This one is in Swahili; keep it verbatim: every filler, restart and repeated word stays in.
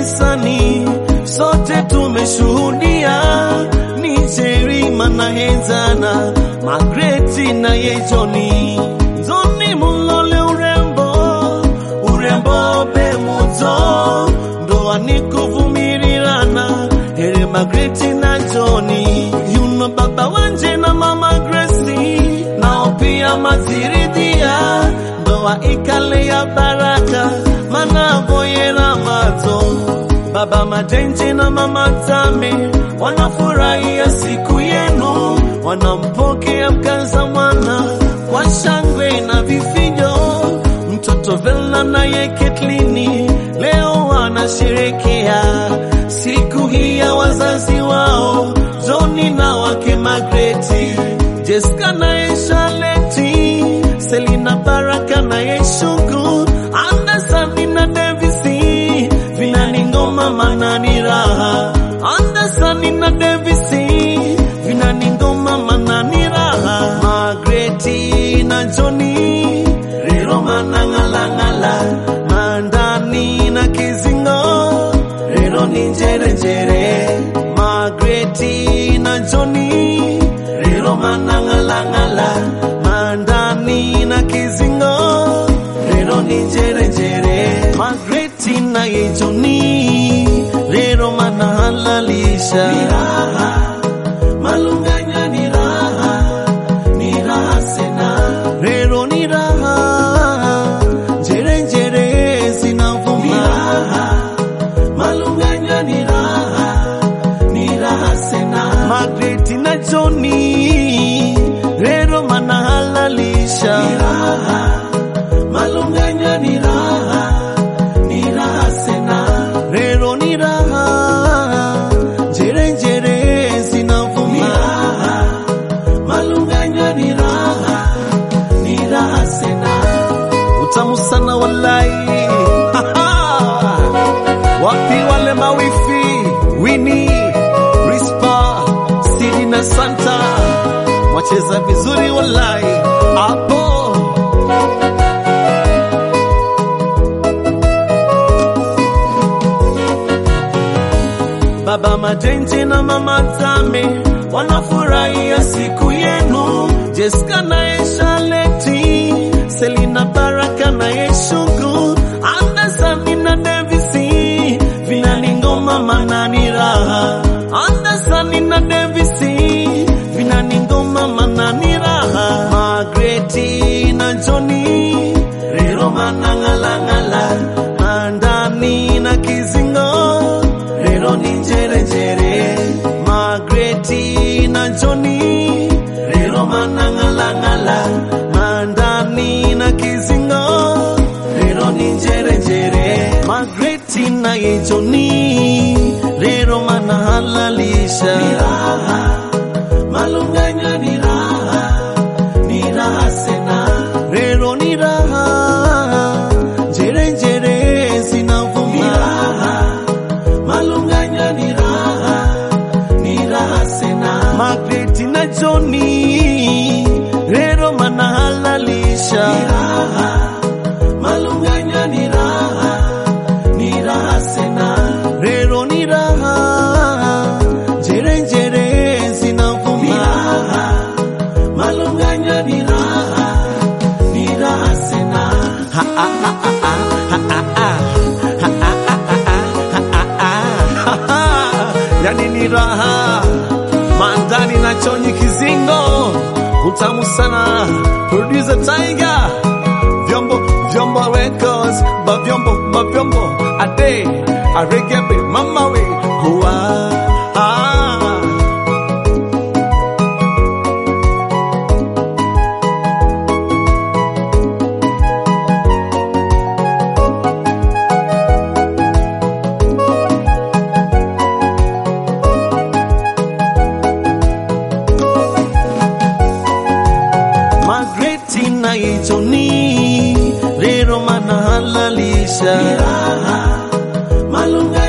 kanisani sote tumeshuhudia, ni Jerima na Hezana, Magreti na Yejoni, Zoni mulole urembo, urembo bemuzo, ndoa ni kuvumirirana, here Magreti na Joni, yuno baba wanje na mama Gracie, nao pia maziridhia, ndoa ikale ya baraka, manavoyera mato. Baba Majenje na mama Tame wanafurahia siku yenu, wanampokea mkaza mwana kwa shangwe na vifijo. Mtoto Vela na ye Ketlini leo wanasherekea siku hii ya wazazi wao, Joni na wake Magreti, Jessica na ye Shaleti, Selina Baraka na ye Shungu, Anderson na Davisi, Vinani ngoma manani raha, Anderson na Davisi, Vinani ngoma manani raha, Magreti na Joni, rero manangalangala, Mandani na Kizingo, rero ninjere njere, Magreti na Joni, rero manangalangala, Mandani na Kizingo, rero ninjere njere, Magreti na Yejoni, rero manahalalisha, ni raha, malunganya ni raha, ni raha sena, rero ni raha, njere njere zinavuma, ni raha, malunganya ni raha, ni raha sena, Magreti na Joni, rero manahalalisha, ni raha, malunganya ni raha, ni raha sena, rero ni raha, njere njere zinavuma, ni raha, malunganya ni raha, ni raha sena. Utamu sana wallahi. Wapi wale mawifi Winnie, Rispa, Sidi na Santa, wacheza vizuri wallahi hapo. Baba Majenje na mama Tame wanafurahia siku yenu, Jessica na Shaleti, Selina Baraka na Shungu, Anderson na Davisi, Vinani ngoma manani raha, Anderson na Davisi, Vinani ngoma manani raha, Magreti na Joni, rero manangalangala, Mandani na Kizingo, rero ninjere njere, Magreti na Joni, rero manangalangala, Mandani na Kizingo, rero ninjere njere, Magreti na Yejoni, rero manahalalisha, ni raha, malunganya ni raha, ni raha sena, rero ni raha, njere njere zinavuma, ni raha, malunganya ni raha, ni raha sena, Magreti na Joni, rero manahalalisha, ni raha, malunganya ni raha, ni raha sena, rero ni raha, njere njere zinavuma, ni raha, malunganya ni raha, ni raha sena. Ha ha ha ha ha ha ha yani ni raha, Mandani na Chonyi Kizingo, utamu sana, producer Tiger, vyombo vyombo records, ba vyombo ba vyombo, ade aregebe mama we huwa ah. Magreti na Yejoni, rero manahalalisha, ni raha, malunga